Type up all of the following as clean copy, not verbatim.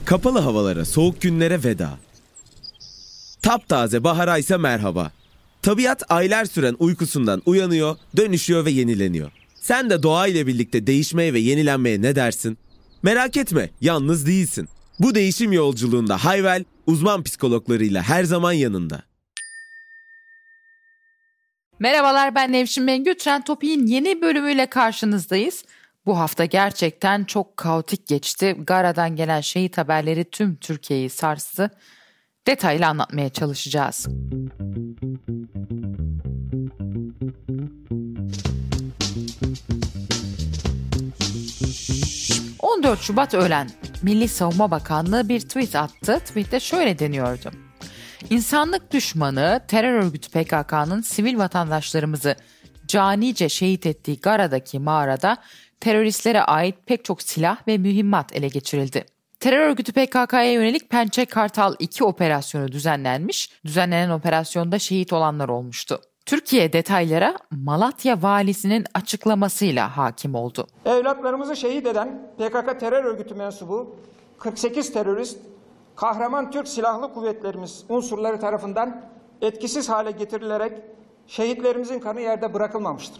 Kapalı havalara, soğuk günlere veda. Taptaze bahara ise merhaba. Tabiat aylar süren uykusundan uyanıyor, dönüşüyor ve yenileniyor. Sen de doğa ile birlikte değişmeye ve yenilenmeye ne dersin? Merak etme, yalnız değilsin. Bu değişim yolculuğunda Hayvel, uzman psikologlarıyla her zaman yanında. Merhabalar, ben Nevşin Bengü. Trend Topik'in yeni bölümüyle karşınızdayız. Bu hafta gerçekten çok kaotik geçti. Gara'dan gelen şehit haberleri tüm Türkiye'yi sarstı. Detaylı anlatmaya çalışacağız. ...14 Şubat öğlen Milli Savunma Bakanlığı bir tweet attı. Tweette şöyle deniyordu: İnsanlık düşmanı terör örgütü PKK'nın sivil vatandaşlarımızı canice şehit ettiği Gara'daki mağarada teröristlere ait pek çok silah ve mühimmat ele geçirildi. Terör örgütü PKK'ya yönelik Pençe Kartal 2 operasyonu düzenlenmiş. Düzenlenen operasyonda şehit olanlar olmuştu. Türkiye detaylara Malatya valisinin açıklamasıyla hakim oldu. Evlatlarımızı şehit eden PKK terör örgütü mensubu 48 terörist kahraman Türk Silahlı Kuvvetlerimiz unsurları tarafından etkisiz hale getirilerek şehitlerimizin kanı yerde bırakılmamıştır.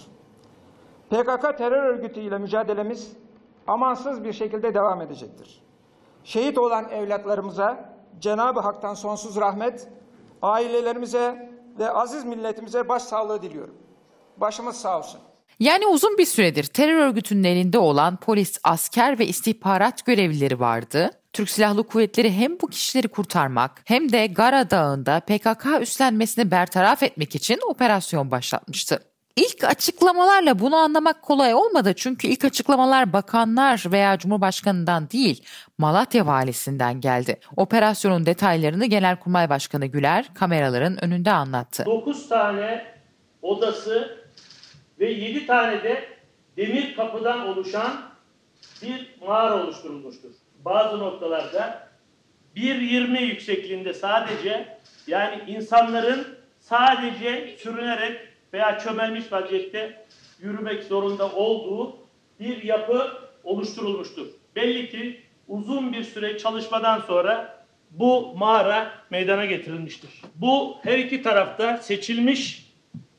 PKK terör örgütü ile mücadelemiz amansız bir şekilde devam edecektir. Şehit olan evlatlarımıza Cenab-ı Hak'tan sonsuz rahmet, ailelerimize ve aziz milletimize başsağlığı diliyorum. Başımız sağ olsun. Yani uzun bir süredir terör örgütünün elinde olan polis, asker ve istihbarat görevlileri vardı. Türk Silahlı Kuvvetleri hem bu kişileri kurtarmak hem de Gara Dağı'nda PKK üstlenmesini bertaraf etmek için operasyon başlatmıştı. İlk açıklamalarla bunu anlamak kolay olmadı, çünkü ilk açıklamalar bakanlar veya Cumhurbaşkanı'ndan değil, Malatya valisinden geldi. Operasyonun detaylarını Genelkurmay Başkanı Güler kameraların önünde anlattı. 9 tane odası ve 7 tane de demir kapıdan oluşan bir mağara oluşturulmuştur. Bazı noktalarda 1.20 yüksekliğinde sadece, yani insanların sadece sürünerek veya çömelmiş vaziyette yürümek zorunda olduğu bir yapı oluşturulmuştur. Belli ki uzun bir süre çalışmadan sonra bu mağara meydana getirilmiştir. Bu her iki tarafta seçilmiş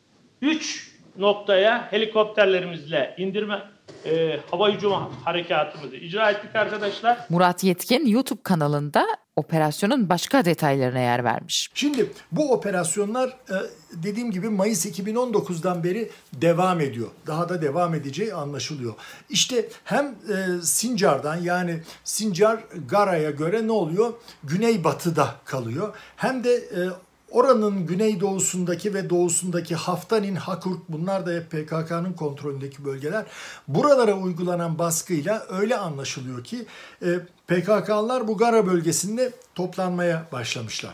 3 noktaya helikopterlerimizle indirme hava hücumu harekatımızı icra ettik arkadaşlar. Murat Yetkin YouTube kanalında operasyonun başka detaylarına yer vermiş. Şimdi bu operasyonlar dediğim gibi Mayıs 2019'dan beri devam ediyor. Daha da devam edeceği anlaşılıyor. İşte hem Sincar'dan, yani Sincar Gara'ya göre ne oluyor? Güneybatıda kalıyor. Hem de oranın güneydoğusundaki ve doğusundaki Haftanin, Hakurk, bunlar da hep PKK'nın kontrolündeki bölgeler. Buralara uygulanan baskıyla öyle anlaşılıyor ki PKK'lılar bu Gara bölgesinde toplanmaya başlamışlar.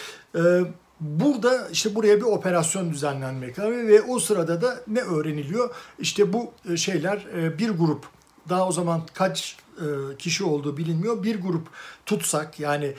Burada işte buraya bir operasyon düzenlenmek ve o sırada da ne öğreniliyor? İşte bu şeyler, bir grup, daha o zaman kaç kişi olduğu bilinmiyor, bir grup tutsak, yani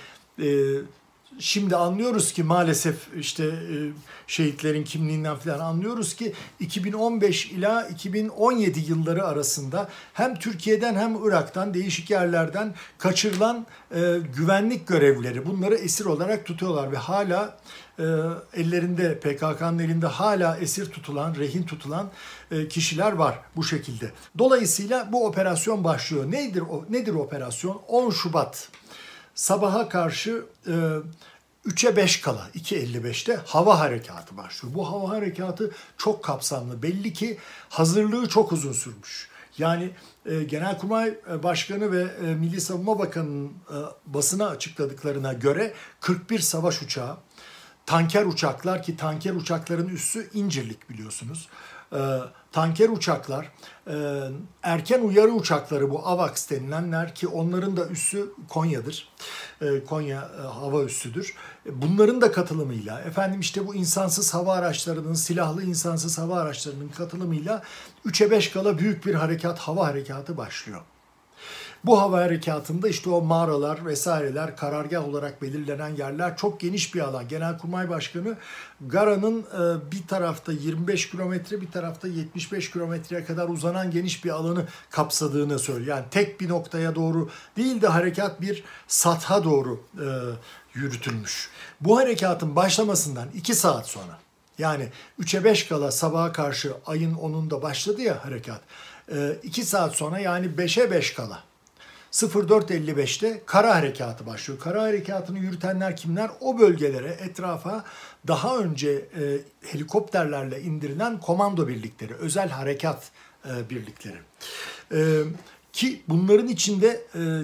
şimdi anlıyoruz ki maalesef işte şehitlerin kimliğinden falan anlıyoruz ki 2015 ila 2017 yılları arasında hem Türkiye'den hem Irak'tan değişik yerlerden kaçırılan güvenlik görevlileri, bunları esir olarak tutuyorlar ve hala ellerinde, PKK'nın elinde hala esir tutulan, rehin tutulan kişiler var bu şekilde. Dolayısıyla bu operasyon başlıyor. Nedir operasyon? 10 Şubat sabaha karşı 3'e 5 kala 2.55'te hava harekatı başlıyor. Bu hava harekatı çok kapsamlı. Belli ki hazırlığı çok uzun sürmüş. Yani Genelkurmay Başkanı ve Milli Savunma Bakanı'nın basına açıkladıklarına göre 41 savaş uçağı, tanker uçaklar, ki tanker uçakların üssü İncirlik biliyorsunuz. Tanker uçaklar, erken uyarı uçakları, bu AVAX denilenler, ki onların da üssü Konya'dır. Konya hava üssüdür. Bunların da katılımıyla, işte bu insansız hava araçlarının, silahlı insansız hava araçlarının katılımıyla 3'e 5 kala büyük bir harekat, hava harekatı başlıyor. Bu hava harekatında işte o mağaralar vesaireler, karargah olarak belirlenen yerler çok geniş bir alan. Genelkurmay Başkanı Gara'nın bir tarafta 25 kilometre, bir tarafta 75 kilometreye kadar uzanan geniş bir alanı kapsadığını söylüyor. Yani tek bir noktaya doğru değil de harekat bir satha doğru yürütülmüş. Bu harekatın başlamasından 2 saat sonra, yani 3'e 5 kala sabaha karşı ayın 10'unda başladı ya harekat. 2 saat sonra, yani 5'e 5 kala 04.55'te kara harekatı başlıyor. Kara harekatını yürütenler kimler? O bölgelere, etrafa daha önce helikopterlerle indirilen komando birlikleri, özel harekat birlikleri. Ki bunların içinde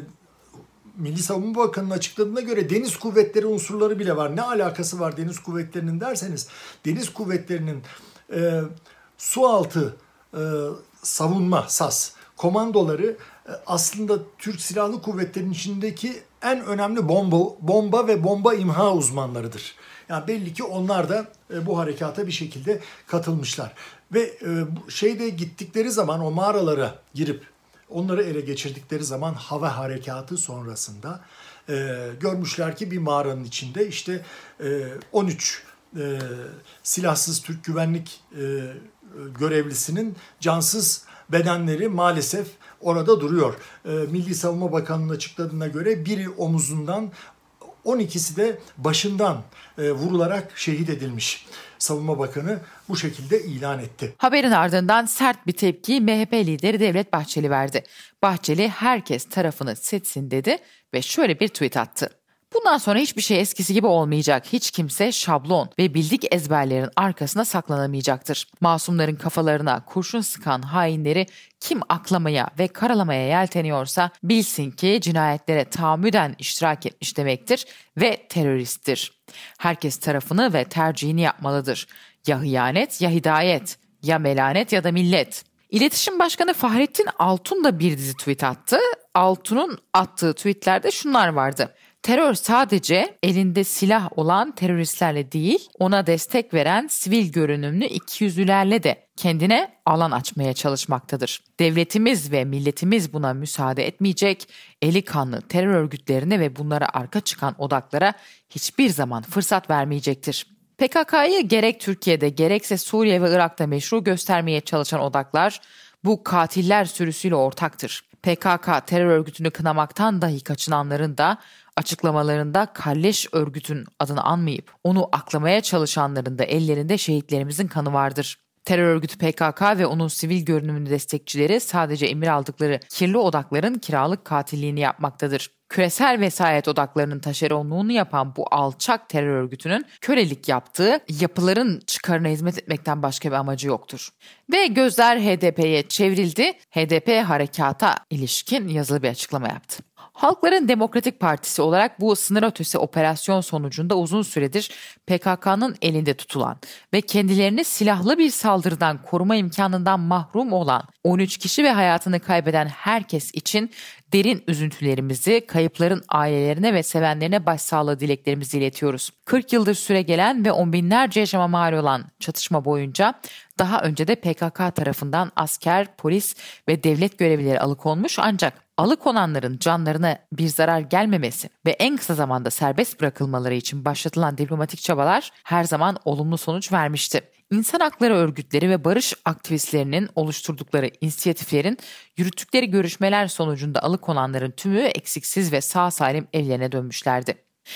Milli Savunma Bakanı'nın açıkladığına göre deniz kuvvetleri unsurları bile var. Ne alakası var deniz kuvvetlerinin derseniz, deniz kuvvetlerinin sualtı savunma SAS komandoları aslında Türk Silahlı Kuvvetleri'nin içindeki en önemli bomba ve bomba imha uzmanlarıdır. Yani belli ki onlar da bu harekata bir şekilde katılmışlar. Ve gittikleri zaman, o mağaralara girip onları ele geçirdikleri zaman hava harekatı sonrasında görmüşler ki bir mağaranın içinde işte 13 silahsız Türk güvenlik görevlisinin cansız bedenleri maalesef orada duruyor. Milli Savunma Bakanı'nın açıkladığına göre biri omuzundan, 12'si de başından vurularak şehit edilmiş. Savunma Bakanı bu şekilde ilan etti. Haberin ardından sert bir tepkiyi MHP lideri Devlet Bahçeli verdi. Bahçeli herkes tarafını seçsin dedi ve şöyle bir tweet attı. Bundan sonra hiçbir şey eskisi gibi olmayacak. Hiç kimse şablon ve bildik ezberlerin arkasına saklanamayacaktır. Masumların kafalarına kurşun sıkan hainleri kim aklamaya ve karalamaya yelteniyorsa bilsin ki cinayetlere tahammüden iştirak etmiş demektir ve teröristtir. Herkes tarafını ve tercihini yapmalıdır. Ya hıyanet ya hidayet, ya melanet ya da millet. İletişim Başkanı Fahrettin Altun da bir dizi tweet attı. Altun'un attığı tweetlerde şunlar vardı. Terör sadece elinde silah olan teröristlerle değil, ona destek veren sivil görünümlü ikiyüzlülerle de kendine alan açmaya çalışmaktadır. Devletimiz ve milletimiz buna müsaade etmeyecek, eli kanlı terör örgütlerine ve bunlara arka çıkan odaklara hiçbir zaman fırsat vermeyecektir. PKK'yı gerek Türkiye'de gerekse Suriye ve Irak'ta meşru göstermeye çalışan odaklar bu katiller sürüsüyle ortaktır. PKK terör örgütünü kınamaktan dahi kaçınanların da açıklamalarında kalleş örgütün adını anmayıp onu aklamaya çalışanların da ellerinde şehitlerimizin kanı vardır. Terör örgütü PKK ve onun sivil görünümlü destekçileri sadece emir aldıkları kirli odakların kiralık katilliğini yapmaktadır. Küresel vesayet odaklarının taşeronluğunu yapan bu alçak terör örgütünün kölelik yaptığı yapıların çıkarına hizmet etmekten başka bir amacı yoktur. Ve gözler HDP'ye çevrildi. HDP harekata ilişkin yazılı bir açıklama yaptı. Halkların Demokratik Partisi olarak bu sınır ötesi operasyon sonucunda uzun süredir PKK'nın elinde tutulan ve kendilerini silahlı bir saldırıdan koruma imkanından mahrum olan 13 kişi ve hayatını kaybeden herkes için derin üzüntülerimizi, kayıpların ailelerine ve sevenlerine başsağlığı dileklerimizi iletiyoruz. 40 yıldır süre gelen ve on binlerce yaşama mal olan çatışma boyunca daha önce de PKK tarafından asker, polis ve devlet görevlileri alıkonmuş, ancak alıkonanların canlarına bir zarar gelmemesi ve en kısa zamanda serbest bırakılmaları için başlatılan diplomatik çabalar her zaman olumlu sonuç vermişti. İnsan hakları örgütleri ve barış aktivistlerinin oluşturdukları inisiyatiflerin yürüttükleri görüşmeler sonucunda alıkonanların tümü eksiksiz ve sağ salim evlerine dönmüşlerdi.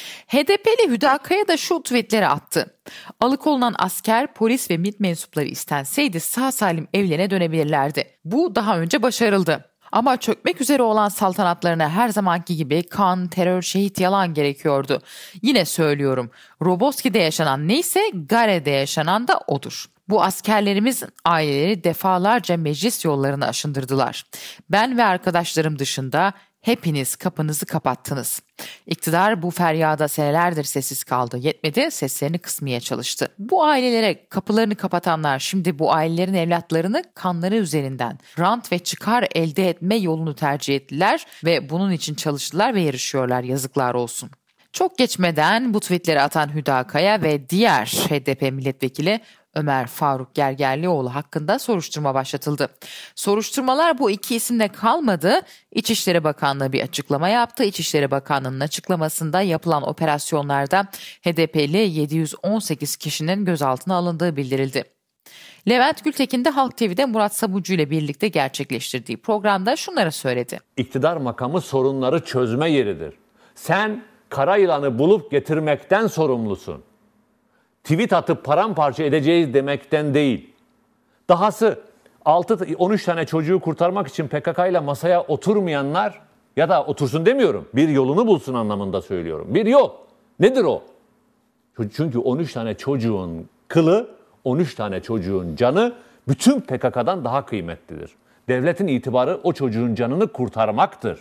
HDP'li Hüdakaya da şu tweetleri attı. Alıkonulan asker, polis ve MİT mensupları istenseydi sağ salim evlerine dönebilirlerdi. Bu daha önce başarıldı. Ama çökmek üzere olan saltanatlarına her zamanki gibi kan, terör, şehit, yalan gerekiyordu. Yine söylüyorum, Roboski'de yaşanan neyse Gare'de yaşanan da odur. Bu askerlerimizin aileleri defalarca meclis yollarını aşındırdılar. Ben ve arkadaşlarım dışında hepiniz kapınızı kapattınız. İktidar bu feryada senelerdir sessiz kaldı. Yetmedi, seslerini kısmaya çalıştı. Bu ailelere kapılarını kapatanlar şimdi bu ailelerin evlatlarını kanları üzerinden rant ve çıkar elde etme yolunu tercih ettiler ve bunun için çalıştılar ve yarışıyorlar, yazıklar olsun. Çok geçmeden bu tweetleri atan Hüdakaya ve diğer HDP milletvekili Ömer Faruk Gergerlioğlu hakkında soruşturma başlatıldı. Soruşturmalar bu iki isimle kalmadı. İçişleri Bakanlığı bir açıklama yaptı. İçişleri Bakanlığı'nın açıklamasında yapılan operasyonlarda HDP'li 718 kişinin gözaltına alındığı bildirildi. Levent Gültekin de Halk TV'de Murat Sabuncu ile birlikte gerçekleştirdiği programda şunları söyledi. İktidar makamı sorunları çözme yeridir. Sen kara yılanı bulup getirmekten sorumlusun. Tweet atıp paramparça edeceğiz demekten değil. Dahası 13 tane çocuğu kurtarmak için PKK ile masaya oturmayanlar, ya da otursun demiyorum, bir yolunu bulsun anlamında söylüyorum. Bir yol. Nedir o? Çünkü 13 tane çocuğun kılı, 13 tane çocuğun canı bütün PKK'dan daha kıymetlidir. Devletin itibarı o çocuğun canını kurtarmaktır.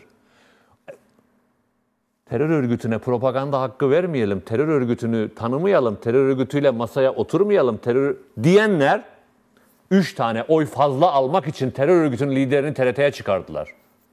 Terör örgütüne propaganda hakkı vermeyelim, terör örgütünü tanımayalım, terör örgütüyle masaya oturmayalım diyenler 3 tane oy fazla almak için terör örgütünün liderini TRT'ye çıkardılar.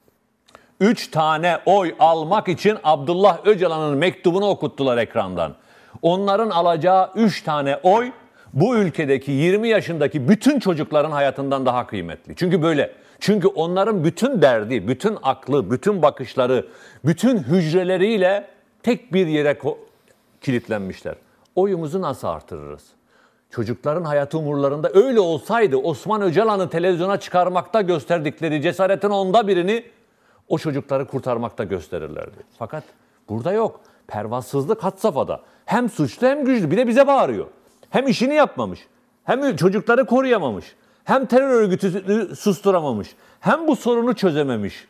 3 tane oy almak için Abdullah Öcalan'ın mektubunu okuttular ekrandan. Onların alacağı 3 tane oy bu ülkedeki 20 yaşındaki bütün çocukların hayatından daha kıymetli. Çünkü böyle. Çünkü onların bütün derdi, bütün aklı, bütün bakışları, bütün hücreleriyle tek bir yere kilitlenmişler. Oyumuzu nasıl artırırız? Çocukların hayatı umurlarında öyle olsaydı Osman Öcalan'ı televizyona çıkarmakta gösterdikleri cesaretin 1/10'ını o çocukları kurtarmakta gösterirlerdi. Fakat burada yok. Pervasızlık had safhada. Hem suçlu hem güçlü. Bir de bize bağırıyor. Hem işini yapmamış, hem çocukları koruyamamış, hem terör örgütünü susturamamış, hem bu sorunu çözememiş.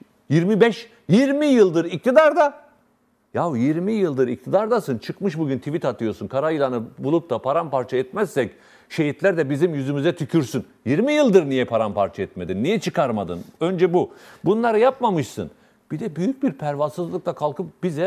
20 yıldır iktidarda. Ya 20 yıldır iktidardasın, çıkmış bugün tweet atıyorsun. Kara yılanı bulup da paramparça etmezsek şehitler de bizim yüzümüze tükürsün. 20 yıldır niye paramparça etmedin? Niye çıkarmadın? Önce bu. Bunları yapmamışsın. Bir de büyük bir pervasızlıkla kalkıp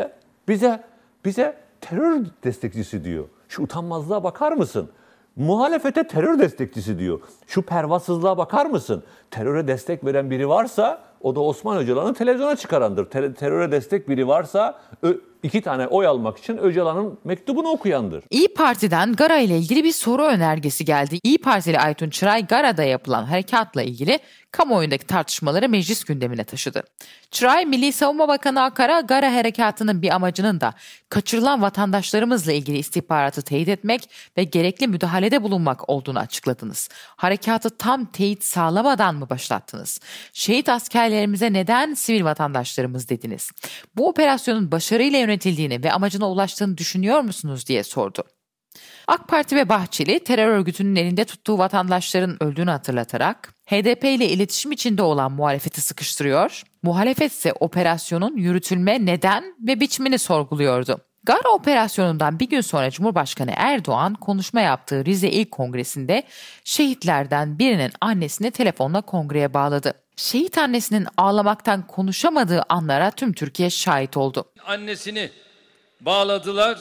bize terör destekçisi diyor. Şu utanmazlığa bakar mısın? Muhalefete terör destekçisi diyor. Şu pervasızlığa bakar mısın? Teröre destek veren biri varsa o da Osman Öcalan'ı televizyona çıkarandır. Teröre destek biri varsa 2 tane oy almak için Öcalan'ın mektubunu okuyandır. İYİ Parti'den Gara ile ilgili bir soru önergesi geldi. İYİ Partili Aytun Çıray, Gara'da yapılan harekatla ilgili kamuoyundaki tartışmaları meclis gündemine taşıdı. Çıray, Milli Savunma Bakanı Akar'a Gara harekatının bir amacının da kaçırılan vatandaşlarımızla ilgili istihbaratı teyit etmek ve gerekli müdahalede bulunmak olduğunu açıkladınız. Harekatı tam teyit sağlamadan mı başlattınız? Şehit askerlerimize neden sivil vatandaşlarımız dediniz? Bu operasyonun başarıyla yönetildiğini ve amacına ulaştığını düşünüyor musunuz diye sordu. AK Parti ve Bahçeli terör örgütünün elinde tuttuğu vatandaşların öldüğünü hatırlatarak HDP ile iletişim içinde olan muhalefeti sıkıştırıyor, muhalefet ise operasyonun yürütülme neden ve biçimini sorguluyordu. Gara operasyonundan bir gün sonra Cumhurbaşkanı Erdoğan konuşma yaptığı Rize İl Kongresi'nde şehitlerden birinin annesini telefonla kongreye bağladı. Şehit annesinin ağlamaktan konuşamadığı anlara tüm Türkiye şahit oldu. Annesini bağladılar.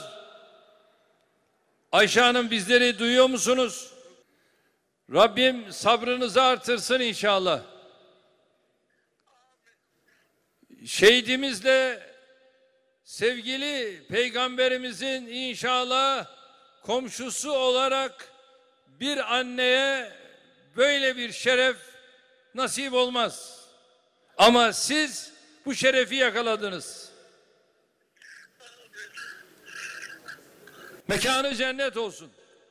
Ayşe Hanım, bizleri duyuyor musunuz? Rabbim sabrınızı artırsın inşallah. Şehidimizle sevgili Peygamberimizin inşallah komşusu olarak bir anneye böyle bir şeref nasip olmaz. Ama siz bu şerefi yakaladınız. Mekanı cennet olsun.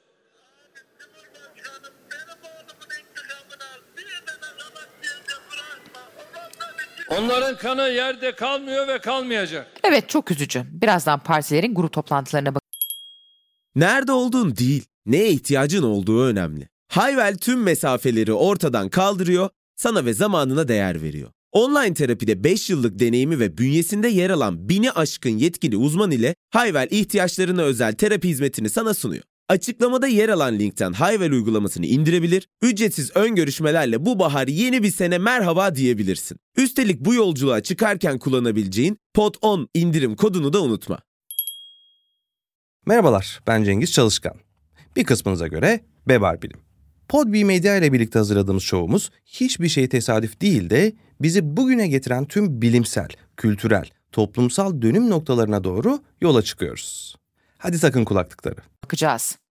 Onların kanı yerde kalmıyor ve kalmayacak. Evet, çok üzücü. Birazdan partilerin grup toplantılarına Nerede olduğun değil, neye ihtiyacın olduğu önemli. Hayvel tüm mesafeleri ortadan kaldırıyor, sana ve zamanına değer veriyor. Online terapide 5 yıllık deneyimi ve bünyesinde yer alan 1000'i aşkın yetkili uzman ile Hayvel ihtiyaçlarına özel terapi hizmetini sana sunuyor. Açıklamada yer alan linkten Hayvel uygulamasını indirebilir, ücretsiz ön görüşmelerle bu bahar yeni bir sene merhaba diyebilirsin. Üstelik bu yolculuğa çıkarken kullanabileceğin POD10 indirim kodunu da unutma. Merhabalar, ben Cengiz Çalışkan. Bir kısmınıza göre Bebar Bilim. Podbi Medya ile birlikte hazırladığımız şovumuz hiçbir şey tesadüf değil de bizi bugüne getiren tüm bilimsel, kültürel, toplumsal dönüm noktalarına doğru yola çıkıyoruz. Hadi takın kulaklıkları. bakacağız.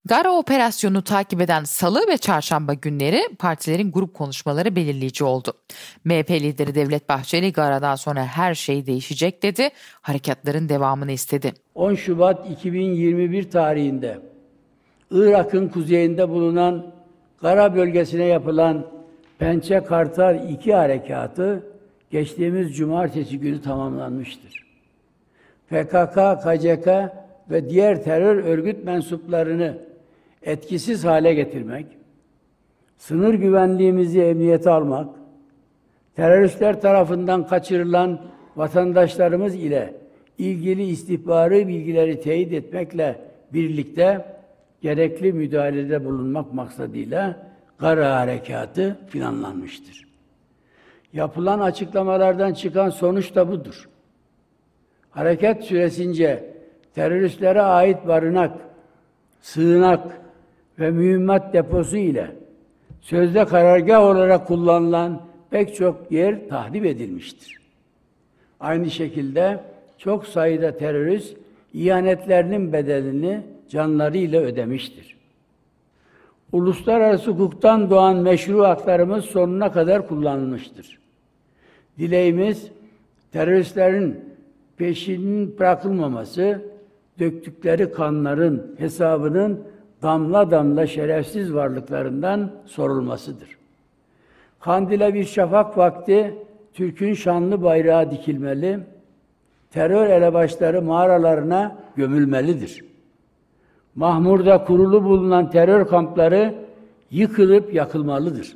Gara operasyonunu takip eden salı ve çarşamba günleri partilerin grup konuşmaları belirleyici oldu. MHP lideri Devlet Bahçeli Gara'dan sonra her şey değişecek dedi, harekatların devamını istedi. 10 Şubat 2021 tarihinde Irak'ın kuzeyinde bulunan Gara bölgesine yapılan Pençe Kartal 2 harekatı geçtiğimiz cumartesi günü tamamlanmıştır. PKK, KCK ve diğer terör örgüt mensuplarını etkisiz hale getirmek, sınır güvenliğimizi emniyete almak, teröristler tarafından kaçırılan vatandaşlarımız ile ilgili istihbari bilgileri teyit etmekle birlikte gerekli müdahalede bulunmak maksadıyla Gara harekatı planlanmıştır. Yapılan açıklamalardan çıkan sonuç da budur. Harekat süresince teröristlere ait barınak, sığınak ve mühimmat deposu ile sözde karargah olarak kullanılan pek çok yer tahrip edilmiştir. Aynı şekilde çok sayıda terörist ihanetlerinin bedelini canlarıyla ödemiştir. Uluslararası hukuktan doğan meşru haklarımız sonuna kadar kullanılmıştır. Dileğimiz teröristlerin peşinin bırakılmaması, döktükleri kanların hesabının damla damla şerefsiz varlıklarından sorulmasıdır. Kandil'e bir şafak vakti Türk'ün şanlı bayrağı dikilmeli, terör elebaşları mağaralarına gömülmelidir. Mahmur'da kurulu bulunan terör kampları yıkılıp yakılmalıdır.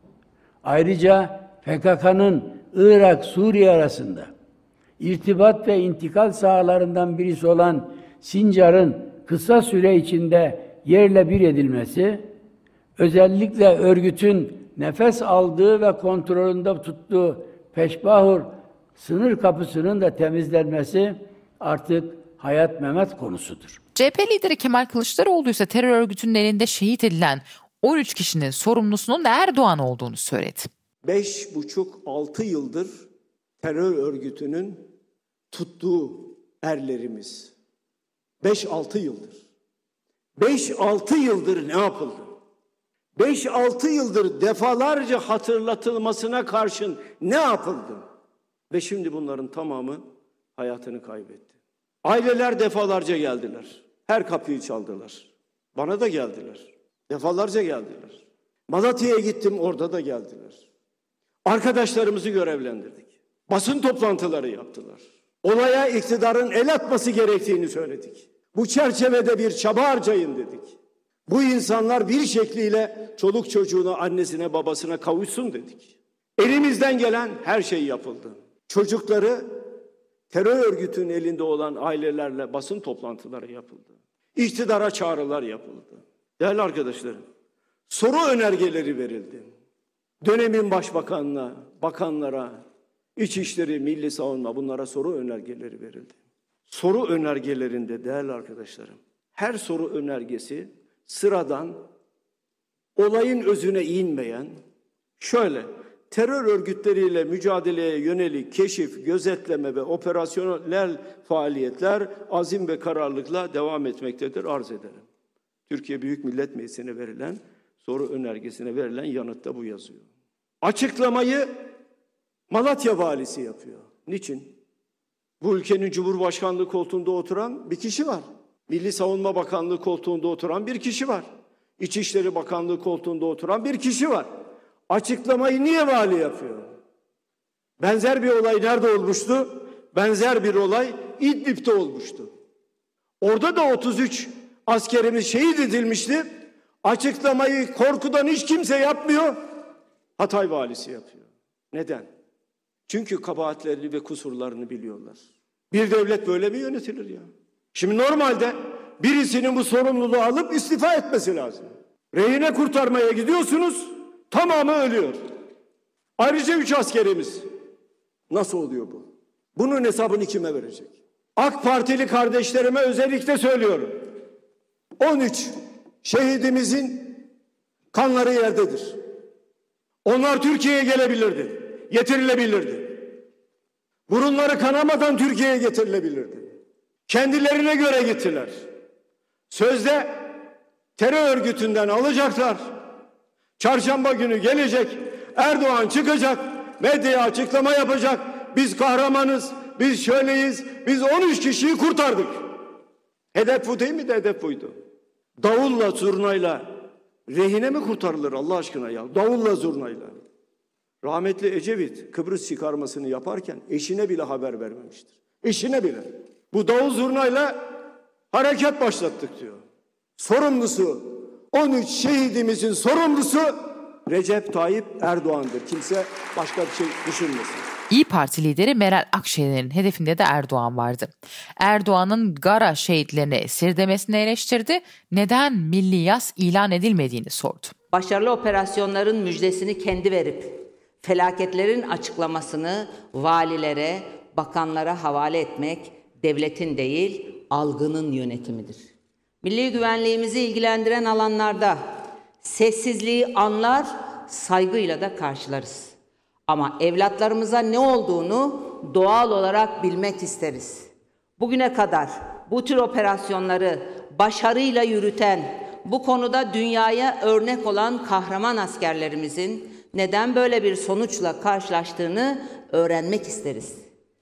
Ayrıca PKK'nın Irak-Suriye arasında irtibat ve intikal sahalarından birisi olan Sincar'ın kısa süre içinde yerle bir edilmesi, özellikle örgütün nefes aldığı ve kontrolünde tuttuğu Peşbahur sınır kapısının da temizlenmesi artık hayat memet konusudur. CHP lideri Kemal Kılıçdaroğlu ise terör örgütünün elinde şehit edilen 13 kişinin sorumlusunun da Erdoğan olduğunu söyledi. 5,5-6 yıldır terör örgütünün tuttuğu erlerimiz. 5-6 yıldır. 5-6 yıldır ne yapıldı? 5-6 yıldır defalarca hatırlatılmasına karşın ne yapıldı? Ve şimdi bunların tamamı hayatını kaybetti. Aileler defalarca geldiler. Her kapıyı çaldılar. Bana da geldiler. Defalarca geldiler. Malatya'ya gittim, orada da geldiler. Arkadaşlarımızı görevlendirdik. Basın toplantıları yaptılar. Olaya iktidarın el atması gerektiğini söyledik. Bu çerçevede bir çaba harcayın dedik. Bu insanlar bir şekliyle çoluk çocuğuna, annesine, babasına kavuşsun dedik. Elimizden gelen her şey yapıldı. Çocukları terör örgütünün elinde olan ailelerle basın toplantıları yapıldı. İktidara çağrılar yapıldı. Değerli arkadaşlarım, soru önergeleri verildi. Dönemin başbakanına, bakanlara, İçişleri, Milli Savunma, bunlara soru önergeleri verildi. Soru önergelerinde değerli arkadaşlarım, her soru önergesi sıradan, olayın özüne inmeyen, şöyle, terör örgütleriyle mücadeleye yönelik keşif, gözetleme ve operasyonel faaliyetler azim ve kararlılıkla devam etmektedir, arz ederim. Türkiye Büyük Millet Meclisi'ne verilen, soru önergesine verilen yanıtta bu yazıyor. Açıklamayı Malatya valisi yapıyor. Niçin? Bu ülkenin Cumhurbaşkanlığı koltuğunda oturan bir kişi var. Milli Savunma Bakanlığı koltuğunda oturan bir kişi var. İçişleri Bakanlığı koltuğunda oturan bir kişi var. Açıklamayı niye vali yapıyor? Benzer bir olay nerede olmuştu? Benzer bir olay İdlib'de olmuştu. Orada da 33 askerimiz şehit edilmişti. Açıklamayı korkudan hiç kimse yapmıyor. Hatay valisi yapıyor. Neden? Çünkü kabahatlerini ve kusurlarını biliyorlar. Bir devlet böyle mi yönetilir ya? Şimdi normalde birisinin bu sorumluluğu alıp istifa etmesi lazım. Rehine kurtarmaya gidiyorsunuz, tamamı ölüyor. Ayrıca 3 askerimiz. Nasıl oluyor bu? Bunun hesabını kime verecek? AK Partili kardeşlerime özellikle söylüyorum. 13 şehidimizin kanları yerdedir. Onlar Türkiye'ye gelebilirdi, getirilebilirdi. Burunları kanamadan Türkiye'ye getirilebilirdi. Kendilerine göre gittiler. Sözde terör örgütünden alacaklar. Çarşamba günü gelecek, Erdoğan çıkacak, medyaya açıklama yapacak. Biz kahramanız, biz şöyleyiz, biz 13 kişiyi kurtardık. Hedef bu değil mi de hedef buydu. Davulla, zurnayla rehine mi kurtarılır Allah aşkına ya? Davulla, zurnayla. Rahmetli Ecevit Kıbrıs çıkarmasını yaparken eşine bile haber vermemiştir. Eşine bile. Bu davul zurnayla harekat başlattık diyor. Sorumlusu, 13 şehidimizin sorumlusu Recep Tayyip Erdoğan'dır. Kimse başka bir şey düşünmesin. İYİ Parti lideri Meral Akşener'in hedefinde de Erdoğan vardı. Erdoğan'ın Gara şehitlerini esir eleştirdi, neden milli yas ilan edilmediğini sordu. Başarılı operasyonların müjdesini kendi verip felaketlerin açıklamasını valilere, bakanlara havale etmek devletin değil, algının yönetimidir. Milli güvenliğimizi ilgilendiren alanlarda sessizliği anlar, saygıyla da karşılarız. Ama evlatlarımıza ne olduğunu doğal olarak bilmek isteriz. Bugüne kadar bu tür operasyonları başarıyla yürüten, bu konuda dünyaya örnek olan kahraman askerlerimizin neden böyle bir sonuçla karşılaştığını öğrenmek isteriz.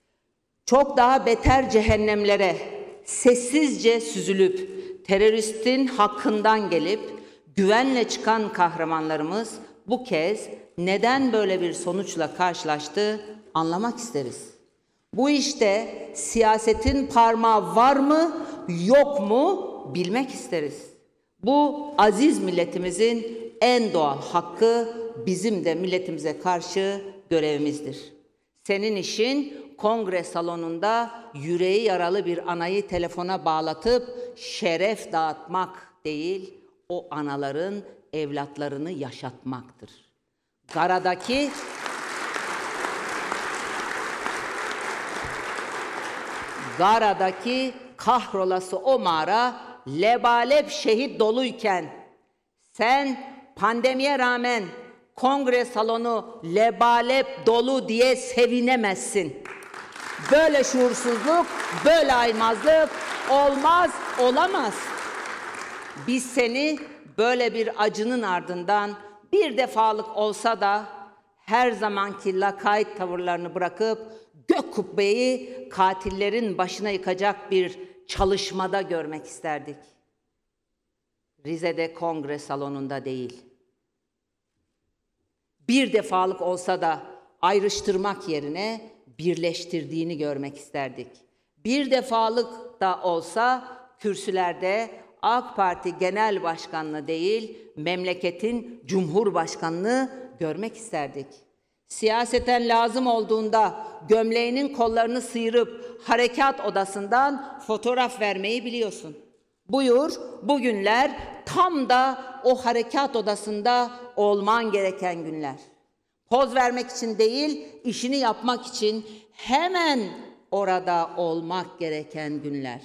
Çok daha beter cehennemlere sessizce süzülüp teröristin hakkından gelip güvenle çıkan kahramanlarımız bu kez neden böyle bir sonuçla karşılaştı anlamak isteriz. Bu işte siyasetin parmağı var mı yok mu bilmek isteriz. Bu aziz milletimizin en doğal hakkı, bizim de milletimize karşı görevimizdir. Senin işin kongre salonunda yüreği yaralı bir anayı telefona bağlatıp şeref dağıtmak değil, o anaların evlatlarını yaşatmaktır. Gara'daki kahrolası o mağara lebalep şehit doluyken sen pandemiye rağmen kongre salonu lebalep dolu diye sevinemezsin. Böyle şuursuzluk, böyle aymazlık olmaz, olamaz. Biz seni böyle bir acının ardından bir defalık olsa da her zamanki lakayt tavırlarını bırakıp gök kubbeyi katillerin başına yıkacak bir çalışmada görmek isterdik. Rize'de kongre salonunda değil. Bir defalık olsa da ayrıştırmak yerine birleştirdiğini görmek isterdik. Bir defalık da olsa kürsülerde AK Parti Genel Başkanlığı değil, memleketin Cumhurbaşkanlığı görmek isterdik. Siyaseten lazım olduğunda gömleğinin kollarını sıyırıp harekat odasından fotoğraf vermeyi biliyorsun. Buyur, bugünler tam da o harekat odasında olman gereken günler. Poz vermek için değil, işini yapmak için hemen orada olmak gereken günler.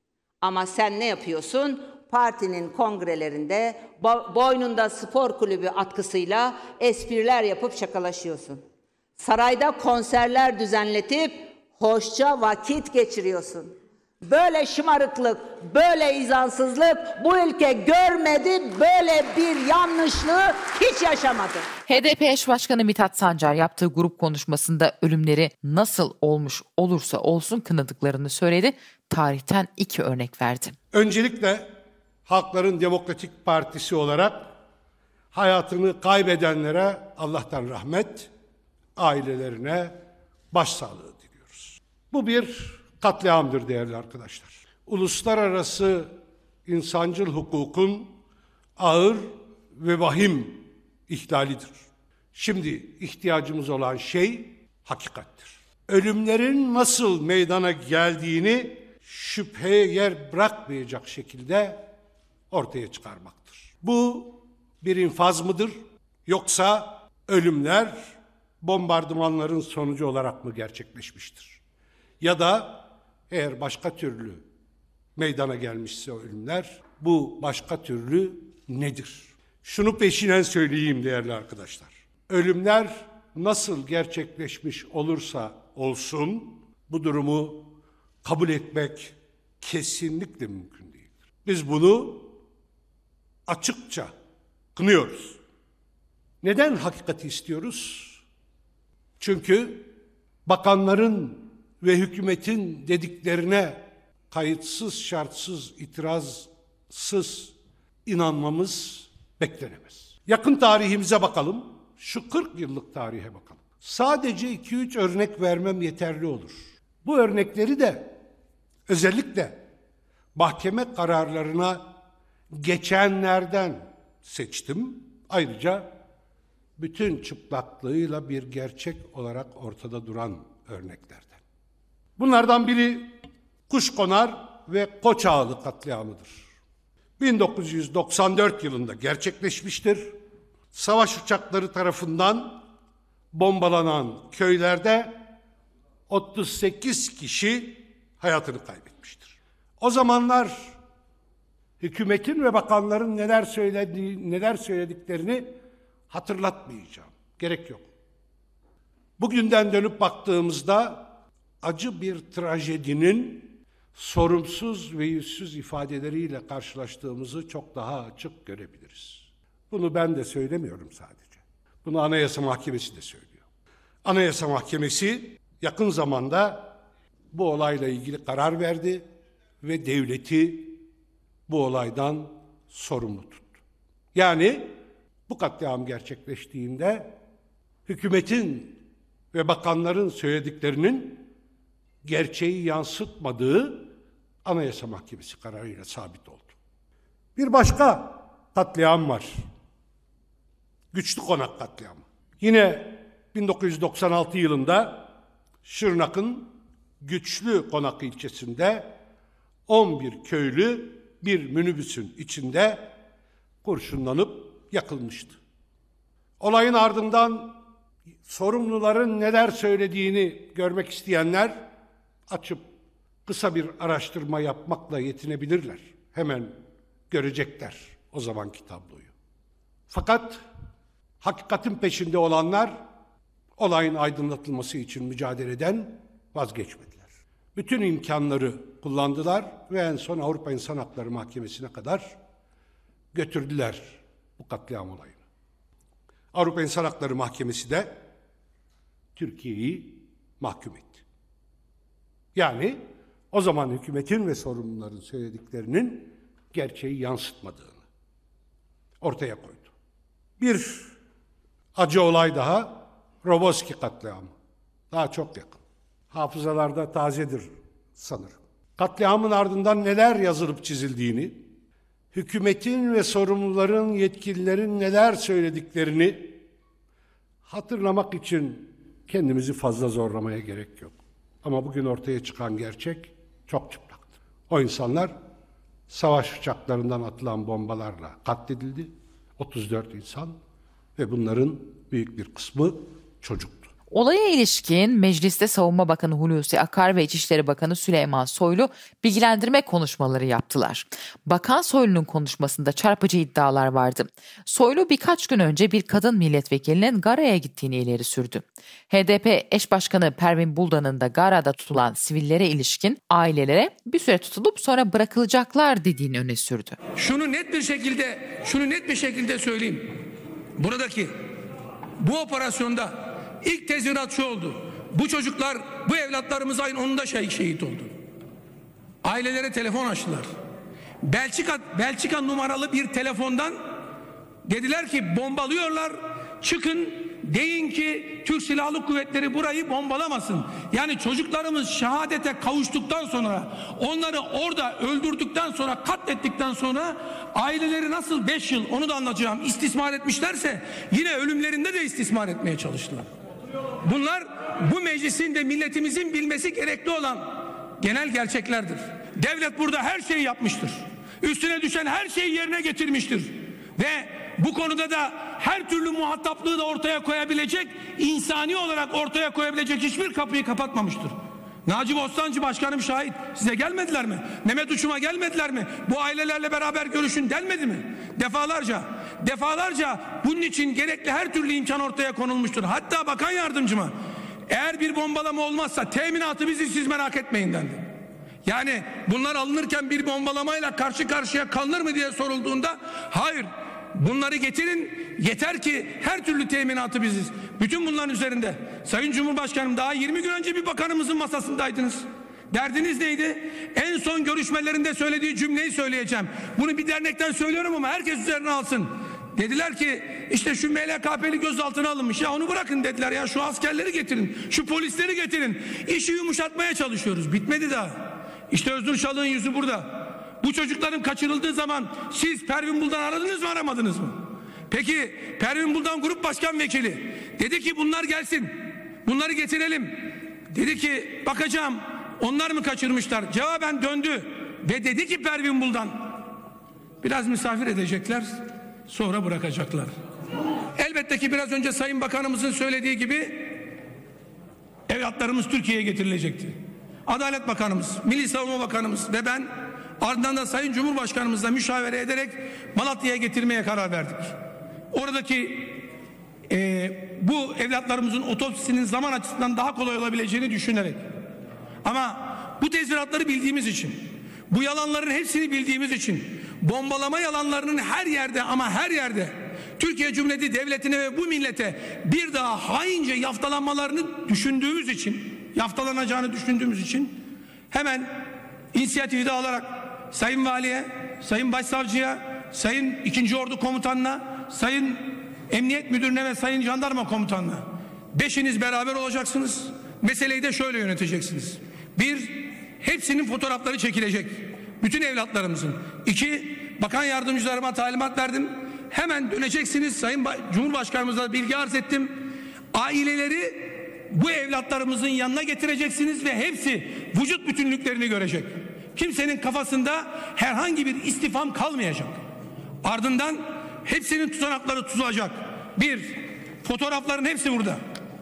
Ama sen ne yapıyorsun? Partinin kongrelerinde boynunda spor kulübü atkısıyla espriler yapıp şakalaşıyorsun. Sarayda konserler düzenletip hoşça vakit geçiriyorsun. Böyle şımarıklık, böyle izansızlık bu ülke görmedi, böyle bir yanlışlığı hiç yaşamadı. HDP eş başkanı Mithat Sancar yaptığı grup konuşmasında ölümleri nasıl olmuş olursa olsun kınadıklarını söyledi. Tarihten 2 örnek verdi. Öncelikle Halkların Demokratik Partisi olarak hayatını kaybedenlere Allah'tan rahmet, ailelerine başsağlığı diliyoruz. Bu bir katliamdır değerli arkadaşlar. Uluslararası insancıl hukukun ağır ve vahim ihlalidir. Şimdi ihtiyacımız olan şey hakikattir. Ölümlerin nasıl meydana geldiğini şüpheye yer bırakmayacak şekilde ortaya çıkarmaktır. Bu bir infaz mıdır yoksa ölümler bombardımanların sonucu olarak mı gerçekleşmiştir? Ya da eğer başka türlü meydana gelmişse ölümler, bu başka türlü nedir? Şunu peşinen söyleyeyim değerli arkadaşlar. Ölümler nasıl gerçekleşmiş olursa olsun bu durumu kabul etmek kesinlikle mümkün değildir. Biz bunu açıkça kınıyoruz. Neden hakikati istiyoruz? Çünkü bakanların ve hükümetin dediklerine kayıtsız, şartsız, itirazsız inanmamız beklenemez. Yakın tarihimize bakalım, şu 40 yıllık tarihe bakalım. Sadece 2-3 örnek vermem yeterli olur. Bu örnekleri de özellikle mahkeme kararlarına geçenlerden seçtim. Ayrıca bütün çıplaklığıyla bir gerçek olarak ortada duran örneklerden. Bunlardan biri Kuşkonar ve Koçağlı katliamıdır. 1994 yılında gerçekleşmiştir. Savaş uçakları tarafından bombalanan köylerde 38 kişi hayatını kaybetmiştir. O zamanlar hükümetin ve bakanların neler söylediklerini hatırlatmayacağım. Gerek yok. Bugünden dönüp baktığımızda acı bir trajedinin sorumsuz ve yüzsüz ifadeleriyle karşılaştığımızı çok daha açık görebiliriz. Bunu ben de söylemiyorum sadece. Bunu Anayasa Mahkemesi de söylüyor. Anayasa Mahkemesi yakın zamanda bu olayla ilgili karar verdi ve devleti bu olaydan sorumlu tuttu. Yani bu katliam gerçekleştiğinde hükümetin ve bakanların söylediklerinin gerçeği yansıtmadığı Anayasa Mahkemesi kararıyla sabit oldu. Bir başka katliam var. Güçlü Konak katliamı. Yine 1996 yılında Şırnak'ın Güçlü Konak ilçesinde 11 köylü bir minibüsün içinde kurşunlanıp yakılmıştı. Olayın ardından sorumluların neler söylediğini görmek isteyenler açıp kısa bir araştırma yapmakla yetinebilirler. Hemen görecekler o zamanki tabloyu. Fakat hakikatin peşinde olanlar olayın aydınlatılması için mücadeleden vazgeçmediler. Bütün imkanları kullandılar ve en son Avrupa İnsan Hakları Mahkemesi'ne kadar götürdüler bu katliam olayını. Avrupa İnsan Hakları Mahkemesi de Türkiye'yi mahkum etti. Yani o zaman hükümetin ve sorumluların söylediklerinin gerçeği yansıtmadığını ortaya koydu. Bir acı olay daha, Roboski katliamı. Daha çok yakın. Hafızalarda tazedir sanırım. Katliamın ardından neler yazılıp çizildiğini, hükümetin ve sorumluların, yetkililerin neler söylediklerini hatırlamak için kendimizi fazla zorlamaya gerek yok. Ama bugün ortaya çıkan gerçek çok çıplaktır. O insanlar savaş uçaklarından atılan bombalarla katledildi. 34 insan ve bunların büyük bir kısmı çocuktu. Olaya ilişkin Mecliste Savunma Bakanı Hulusi Akar ve İçişleri Bakanı Süleyman Soylu bilgilendirme konuşmaları yaptılar. Bakan Soylu'nun konuşmasında çarpıcı iddialar vardı. Soylu birkaç gün önce bir kadın milletvekilinin Gara'ya gittiğini ileri sürdü. HDP eş başkanı Pervin Buldan'ın da Gara'da tutulan sivillere ilişkin ailelere bir süre tutulup sonra bırakılacaklar dediğini öne sürdü. Şunu net bir şekilde söyleyeyim. Bu operasyonda İlk tezvirat şu oldu. Bu çocuklar, bu evlatlarımız ayın 10'unda şehit oldu. Ailelere telefon açtılar. Belçika numaralı bir telefondan dediler ki bombalıyorlar. Çıkın deyin ki Türk Silahlı Kuvvetleri burayı bombalamasın. Yani çocuklarımız şehadete kavuştuktan sonra, onları orada öldürdükten sonra, katlettikten sonra aileleri nasıl 5 yıl, onu da anlatacağım, istismar etmişlerse yine ölümlerinde de istismar etmeye çalıştılar. Bunlar bu meclisin de milletimizin bilmesi gerekli olan genel gerçeklerdir. Devlet burada her şeyi yapmıştır. Üstüne düşen her şeyi yerine getirmiştir. Ve bu konuda da her türlü muhataplığı da ortaya koyabilecek, insani olarak ortaya koyabilecek hiçbir kapıyı kapatmamıştır. Naci Bostancı Başkanım şahit. Size gelmediler mi? Mehmet Uçum'a gelmediler mi? Bu ailelerle beraber görüşün denmedi mi? Defalarca bunun için gerekli her türlü imkan ortaya konulmuştur. Hatta bakan yardımcıma eğer bir bombalama olmazsa teminatı bizi siz merak etmeyin dendi. Yani bunlar alınırken bir bombalamayla karşı karşıya kalınır mı diye sorulduğunda hayır, bunları getirin, yeter ki her türlü teminatı biziz. Bütün bunların üzerinde Sayın Cumhurbaşkanım, daha 20 gün önce bir bakanımızın masasındaydınız. Derdiniz neydi? En son görüşmelerinde söylediği cümleyi söyleyeceğim. Bunu bir dernekten söylüyorum ama herkes üzerine alsın. Dediler ki işte şu MLKP'li gözaltına alınmış, ya onu bırakın dediler, ya şu askerleri getirin, şu polisleri getirin. İşi yumuşatmaya çalışıyoruz. Bitmedi daha. İşte Özgür Çalık'ın yüzü burada. Bu çocukların kaçırıldığı zaman siz Pervin Buldan'ı aradınız mı, aramadınız mı? Peki Pervin Buldan Grup Başkan Vekili dedi ki bunlar gelsin, bunları getirelim. Dedi ki bakacağım, onlar mı kaçırmışlar? Cevaben döndü ve dedi ki Pervin Buldan, biraz misafir edecekler, sonra bırakacaklar. Elbette ki biraz önce Sayın Bakanımızın söylediği gibi evlatlarımız Türkiye'ye getirilecekti. Adalet Bakanımız, Milli Savunma Bakanımız ve ben ardından da Sayın Cumhurbaşkanımızla müşavere ederek Malatya'ya getirmeye karar verdik. Oradaki bu evlatlarımızın otopsisinin zaman açısından daha kolay olabileceğini düşünerek, ama bu tezviratları bildiğimiz için, bu yalanların hepsini bildiğimiz için, bombalama yalanlarının her yerde ama her yerde Türkiye Cumhuriyeti Devleti'ne ve bu millete bir daha haince yaftalanmalarını düşündüğümüz için, yaftalanacağını düşündüğümüz için hemen inisiyatifi de alarak Sayın Valiye, Sayın Başsavcıya, Sayın 2. Ordu Komutanına, Sayın Emniyet Müdürüne ve Sayın Jandarma Komutanına, 5'iniz beraber olacaksınız. Meseleyi de şöyle yöneteceksiniz. 1, hepsinin fotoğrafları çekilecek. Bütün evlatlarımızın. 2, bakan yardımcılarıma talimat verdim. Hemen döneceksiniz. Sayın Cumhurbaşkanımıza bilgi arz ettim. Aileleri bu evlatlarımızın yanına getireceksiniz ve hepsi vücut bütünlüklerini görecek. Kimsenin kafasında herhangi bir istifam kalmayacak. Ardından hepsinin tutanakları tutulacak. 1, fotoğrafların hepsi burada.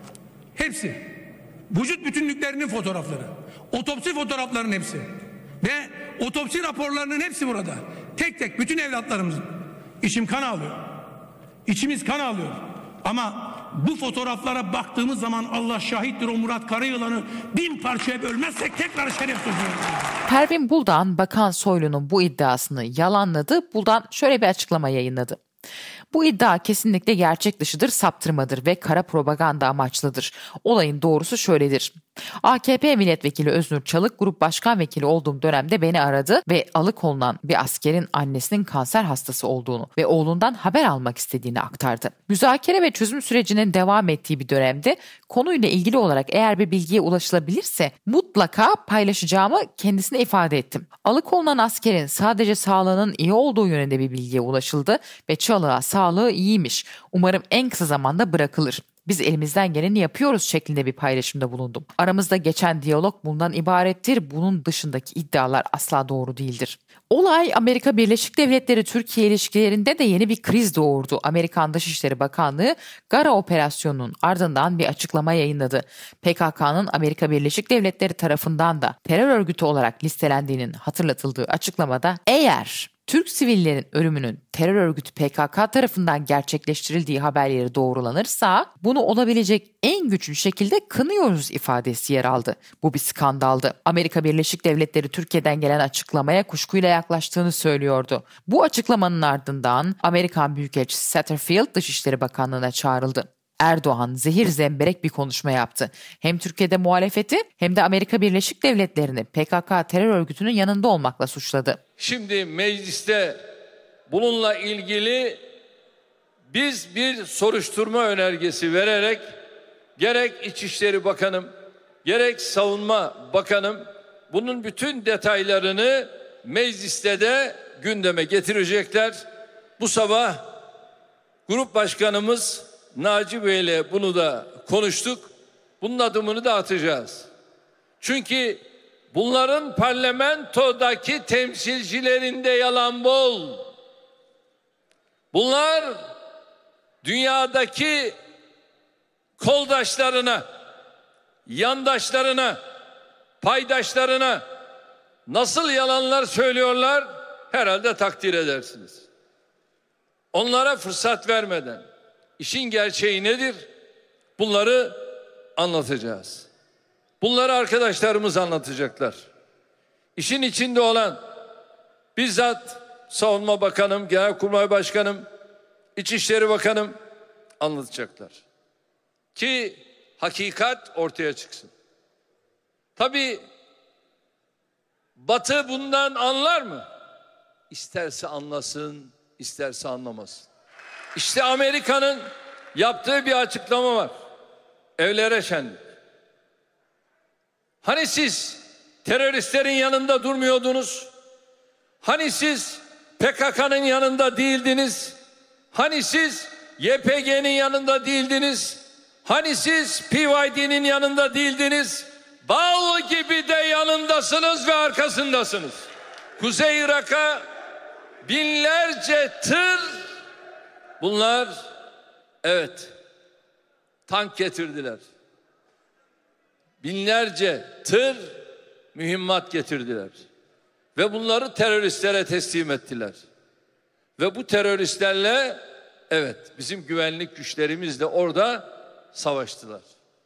Hepsi. Vücut bütünlüklerinin fotoğrafları. Otopsi fotoğraflarının hepsi. Ve otopsi raporlarının hepsi burada. Tek tek bütün evlatlarımızın. İçim kan ağlıyor. İçimiz kan ağlıyor. Ama bu fotoğraflara baktığımız zaman Allah şahittir, o Murat Karayılan'ı 1000 parçaya bölmezsek tekrar şeref sözü. Pervin Buldan, Bakan Soylu'nun bu iddiasını yalanladı. Buldan şöyle bir açıklama yayınladı. Bu iddia kesinlikle gerçek dışıdır, saptırmadır ve kara propaganda amaçlıdır. Olayın doğrusu şöyledir. AKP milletvekili Öznur Çalık grup başkan vekili olduğum dönemde beni aradı ve alıkonulan bir askerin annesinin kanser hastası olduğunu ve oğlundan haber almak istediğini aktardı. Müzakere ve çözüm sürecinin devam ettiği bir dönemde konuyla ilgili olarak eğer bir bilgiye ulaşılabilirse mutlaka paylaşacağımı kendisine ifade ettim. Alıkonulan askerin sadece sağlığının iyi olduğu yönünde bir bilgiye ulaşıldı ve Çalık'a sağlığı iyiymiş. Umarım en kısa zamanda bırakılır. Biz elimizden geleni yapıyoruz şeklinde bir paylaşımda bulundum. Aramızda geçen diyalog bundan ibarettir. Bunun dışındaki iddialar asla doğru değildir. Olay Amerika Birleşik Devletleri Türkiye ilişkilerinde de yeni bir kriz doğurdu. Amerikan Dışişleri Bakanlığı Gara operasyonunun ardından bir açıklama yayınladı. PKK'nın Amerika Birleşik Devletleri tarafından da terör örgütü olarak listelendiğinin hatırlatıldığı açıklamada eğer Türk sivillerin ölümünün terör örgütü PKK tarafından gerçekleştirildiği haberleri doğrulanırsa bunu olabilecek en güçlü şekilde kınıyoruz ifadesi yer aldı. Bu bir skandaldı. Amerika Birleşik Devletleri Türkiye'den gelen açıklamaya kuşkuyla yaklaştığını söylüyordu. Bu açıklamanın ardından Amerikan Büyükelçisi Satterfield Dışişleri Bakanlığı'na çağrıldı. Erdoğan zehir zemberek bir konuşma yaptı. Hem Türkiye'de muhalefeti hem de Amerika Birleşik Devletleri'ni PKK terör örgütünün yanında olmakla suçladı. Şimdi mecliste bununla ilgili biz bir soruşturma önergesi vererek gerek İçişleri Bakanım gerek Savunma Bakanım bunun bütün detaylarını mecliste de gündeme getirecekler. Bu sabah Grup Başkanımız Naci Bey'le bunu da konuştuk. Bunun adımını da atacağız. Çünkü bunların parlamentodaki temsilcilerinde yalan bol. Bunlar dünyadaki koldaşlarına, yandaşlarına, paydaşlarına nasıl yalanlar söylüyorlar herhalde takdir edersiniz. Onlara fırsat vermeden İşin gerçeği nedir? Bunları anlatacağız. Bunları arkadaşlarımız anlatacaklar. işin içinde olan bizzat Savunma Bakanım, Genelkurmay Başkanım, İçişleri Bakanım anlatacaklar. Ki hakikat ortaya çıksın. Tabii Batı bundan anlar mı? İsterse anlasın, isterse anlamasın. İşte Amerika'nın yaptığı bir açıklama var. Evlere şenlik. Hani siz teröristlerin yanında durmuyordunuz? Hani siz PKK'nın yanında değildiniz? Hani siz YPG'nin yanında değildiniz? Hani siz PYD'nin yanında değildiniz? Bal gibi de yanındasınız ve arkasındasınız. Kuzey Irak'a binlerce tır, bunlar evet tank getirdiler. Binlerce tır mühimmat getirdiler. Ve bunları teröristlere teslim ettiler. Ve bu teröristlerle evet bizim güvenlik güçlerimiz de orada savaştılar.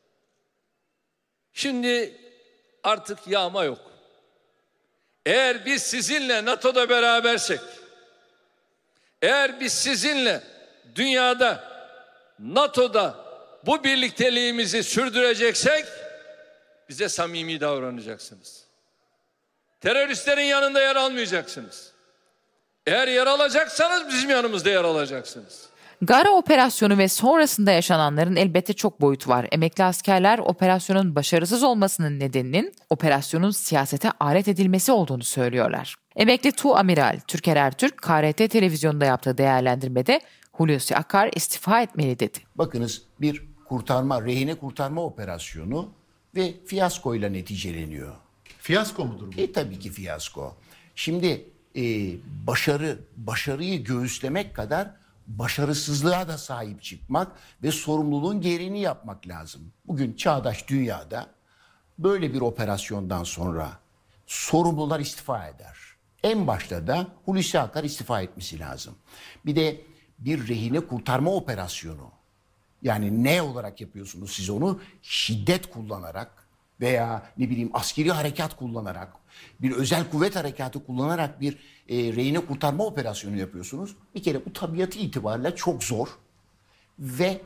Şimdi artık yağma yok. Eğer biz sizinle NATO'da berabersek, eğer biz sizinle dünyada, NATO'da bu birlikteliğimizi sürdüreceksek bize samimi davranacaksınız. Teröristlerin yanında yer almayacaksınız. Eğer yer alacaksanız bizim yanımızda yer alacaksınız. Gara operasyonu ve sonrasında yaşananların elbette çok boyutu var. Emekli askerler operasyonun başarısız olmasının nedeninin operasyonun siyasete alet edilmesi olduğunu söylüyorlar. Emekli Tuğamiral Türker Ertürk, KRT televizyonunda yaptığı değerlendirmede Hulusi Akar istifa etmeli dedi. Bakınız bir rehine kurtarma operasyonu ve fiyaskoyla neticeleniyor. Fiyasko mudur bu? Tabii ki fiyasko. Şimdi başarıyı göğüslemek kadar başarısızlığa da sahip çıkmak ve sorumluluğun gereğini yapmak lazım. Bugün çağdaş dünyada böyle bir operasyondan sonra sorumlular istifa eder. En başta da Hulusi Akar istifa etmesi lazım. Bir de bir rehine kurtarma operasyonu. Yani ne olarak yapıyorsunuz siz onu? Şiddet kullanarak veya askeri harekat kullanarak, bir özel kuvvet harekatı kullanarak bir rehine kurtarma operasyonu yapıyorsunuz. Bir kere bu tabiatı itibariyle çok zor ve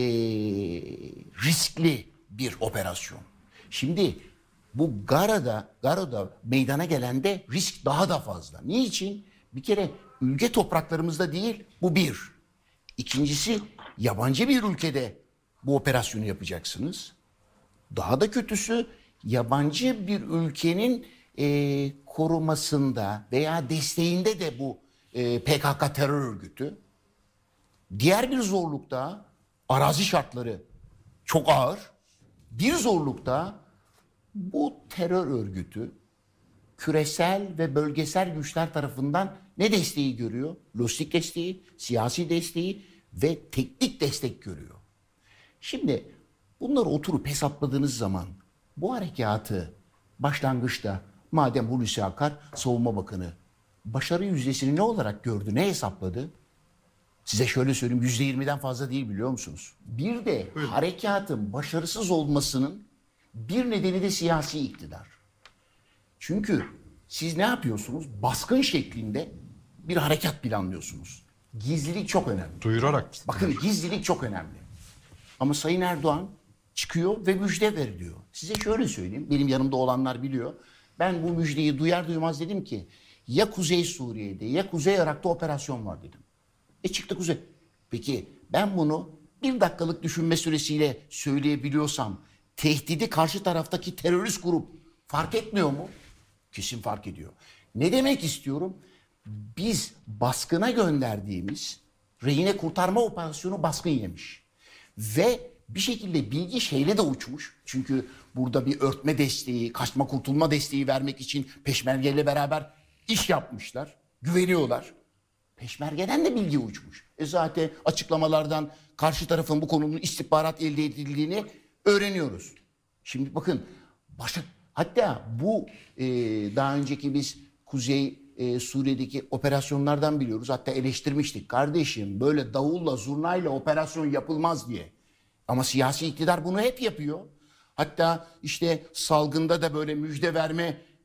riskli bir operasyon. Şimdi bu Gara'da meydana gelende risk daha da fazla. Niçin? Bir kere ülke topraklarımızda değil, bu bir. İkincisi, yabancı bir ülkede bu operasyonu yapacaksınız. Daha da kötüsü, yabancı bir ülkenin korumasında veya desteğinde de bu PKK terör örgütü. Diğer bir zorlukta arazi şartları çok ağır. Bir zorlukta bu terör örgütü küresel ve bölgesel güçler tarafından ne desteği görüyor? Lojistik desteği, siyasi desteği ve teknik destek görüyor. Şimdi bunları oturup hesapladığınız zaman bu harekatı başlangıçta madem Hulusi Akar Savunma Bakanı başarı yüzdesini ne olarak gördü, ne hesapladı? Size şöyle söyleyeyim, %20'den fazla değil biliyor musunuz? Bir de harekatın başarısız olmasının bir nedeni de siyasi iktidar. Çünkü siz ne yapıyorsunuz? Baskın şeklinde bir harekat planlıyorsunuz. Gizlilik çok önemli. Duyurarak. Bakın gizlilik çok önemli. Ama Sayın Erdoğan çıkıyor ve müjde veriliyor. Size şöyle söyleyeyim, benim yanımda olanlar biliyor. Ben bu müjdeyi duyar duymaz dedim ki ya Kuzey Suriye'de ya Kuzey Irak'ta operasyon var dedim. Çıktı Kuzey. Peki ben bunu bir dakikalık düşünme süresiyle söyleyebiliyorsam tehdidi karşı taraftaki terörist grup fark etmiyor mu? Kesin fark ediyor. Ne demek istiyorum? Biz baskına gönderdiğimiz rehine kurtarma operasyonu baskın yemiş. Ve bir şekilde bilgi şeyle de uçmuş. Çünkü burada bir örtme desteği, kaçma kurtulma desteği vermek için Peşmerge'yle beraber iş yapmışlar. Güveniyorlar. Peşmerge'den de bilgi uçmuş. Zaten açıklamalardan karşı tarafın bu konunun istihbarat elde edildiğini öğreniyoruz. Şimdi bakın hatta bu daha önceki biz Kuzey Suriye'deki operasyonlardan biliyoruz. Hatta eleştirmiştik. Kardeşim böyle davulla zurnayla operasyon yapılmaz diye. Ama siyasi iktidar bunu hep yapıyor. Hatta işte salgında da böyle müjde verme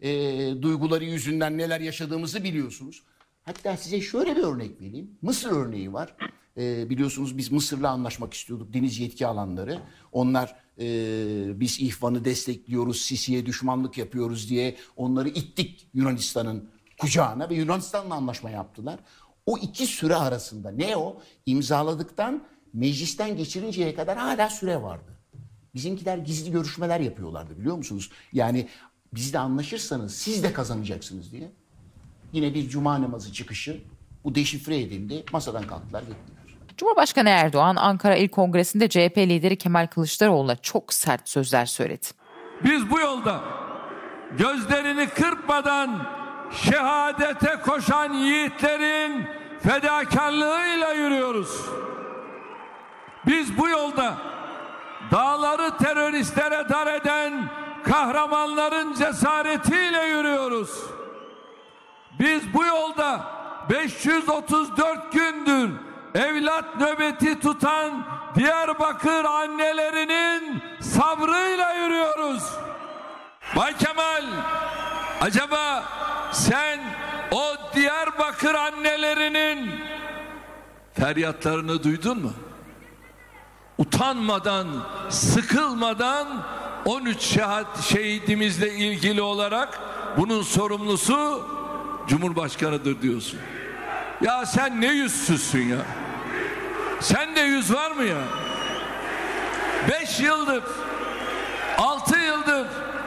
duyguları yüzünden neler yaşadığımızı biliyorsunuz. Hatta size şöyle bir örnek vereyim. Mısır örneği var. Biliyorsunuz biz Mısır'la anlaşmak istiyorduk, deniz yetki alanları. Onlar biz İhvan'ı destekliyoruz, Sisi'ye düşmanlık yapıyoruz diye onları ittik Yunanistan'ın kucağına ve Yunanistan'la anlaşma yaptılar. O iki süre arasında ne o? İmzaladıktan meclisten geçirinceye kadar hala süre vardı. Bizimkiler gizli görüşmeler yapıyorlardı, biliyor musunuz? Yani bizle anlaşırsanız siz de kazanacaksınız diye. Yine bir cuma namazı çıkışı bu deşifre edildi. Masadan kalktılar gittiler. Cumhurbaşkanı Erdoğan Ankara İl Kongresi'nde CHP lideri Kemal Kılıçdaroğlu'na çok sert sözler söyledi. Biz bu yolda gözlerini kırpmadan şehadete koşan yiğitlerin fedakarlığıyla yürüyoruz. Biz bu yolda dağları teröristlere dar eden kahramanların cesaretiyle yürüyoruz. Biz bu yolda 534 gündür evlat nöbeti tutan Diyarbakır annelerinin sabrıyla yürüyoruz. Bay Kemal, acaba sen o Diyarbakır annelerinin feryatlarını duydun mu? Utanmadan, sıkılmadan 13 şehidimizle ilgili olarak bunun sorumlusu Cumhurbaşkanı'dır diyorsun. Ya sen ne yüzsüzsün ya? Sende yüz var mı ya? 5 yıldır, 6 yıldır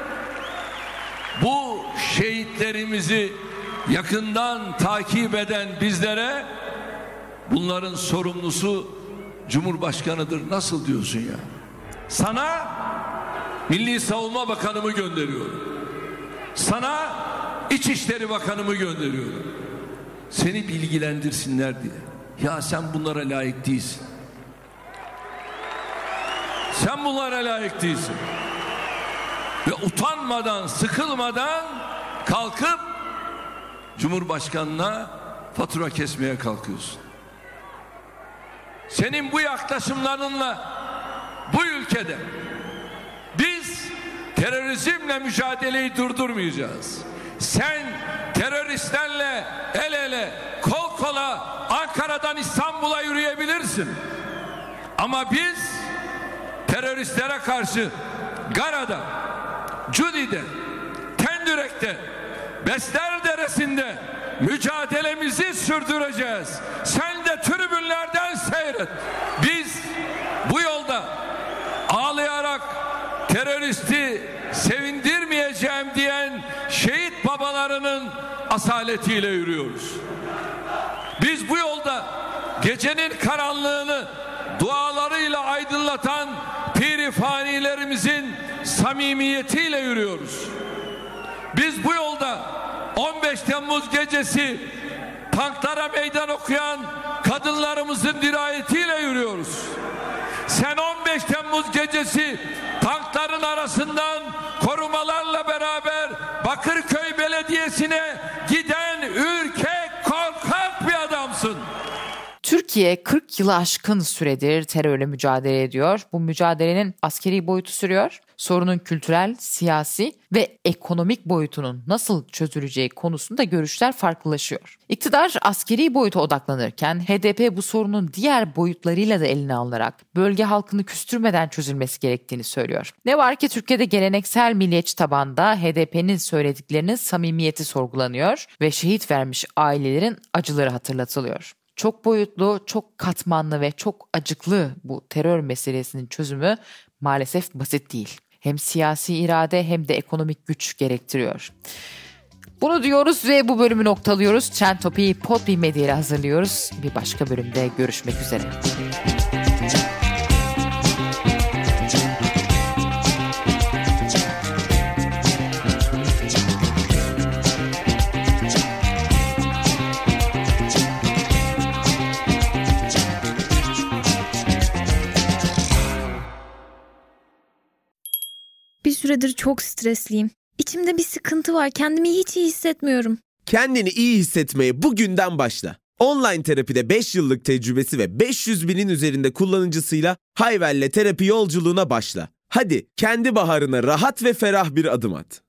bu şehitlerimizi yakından takip eden bizlere bunların sorumlusu Cumhurbaşkanı'dır nasıl diyorsun ya? Sana Milli Savunma Bakanımı gönderiyorum. Sana İçişleri Bakanımı gönderiyorum. Seni bilgilendirsinler diye. Ya sen bunlara layık değilsin. Sen bunlara layık değilsin. Ve utanmadan, sıkılmadan kalkıp Cumhurbaşkanına fatura kesmeye kalkıyorsun. Senin bu yaklaşımlarınla bu ülkede biz terörizmle mücadeleyi durdurmayacağız. Sen teröristlerle el ele, kol kola Ankara'dan İstanbul'a yürüyebilirsin. Ama biz teröristlere karşı Gara'da, Cudi'de, Tendürek'te, Besler Deresi'nde mücadelemizi sürdüreceğiz. Sen de tribünlerden seyret. Biz bu yolda ağlayarak teröristi sevindirmeyeceğim diyen şehit babalarının asaletiyle yürüyoruz. Biz bu yolda gecenin karanlığını dualarıyla aydınlatan pirifanilerimizin samimiyetiyle yürüyoruz. Biz bu yolda 15 Temmuz gecesi tanklara meydan okuyan kadınlarımızın dirayetiyle yürüyoruz. Sen 15 Temmuz gecesi tankların arasından korumalarla beraber Bakırköy Belediyesi'ne giden ürkek, korkak bir adamsın. Türkiye 40 yılı aşkın süredir terörle mücadele ediyor. Bu mücadelenin askeri boyutu sürüyor. Sorunun kültürel, siyasi ve ekonomik boyutunun nasıl çözüleceği konusunda görüşler farklılaşıyor. İktidar askeri boyuta odaklanırken HDP bu sorunun diğer boyutlarıyla da eline alınarak bölge halkını küstürmeden çözülmesi gerektiğini söylüyor. Ne var ki Türkiye'de geleneksel milliyetçi tabanda HDP'nin söylediklerinin samimiyeti sorgulanıyor ve şehit vermiş ailelerin acıları hatırlatılıyor. Çok boyutlu, çok katmanlı ve çok acıklı bu terör meselesinin çözümü maalesef basit değil. Hem siyasi irade hem de ekonomik güç gerektiriyor. Bunu diyoruz ve bu bölümü noktalıyoruz. Trend Topi'yi Podbi Medya ile hazırlıyoruz. Bir başka bölümde görüşmek üzere. Bir süredir çok stresliyim. İçimde bir sıkıntı var. Kendimi hiç iyi hissetmiyorum. Kendini iyi hissetmeye bugünden başla. Online terapide 5 yıllık tecrübesi ve 500 binin üzerinde kullanıcısıyla Hayvel'le terapi yolculuğuna başla. Hadi kendi baharına rahat ve ferah bir adım at.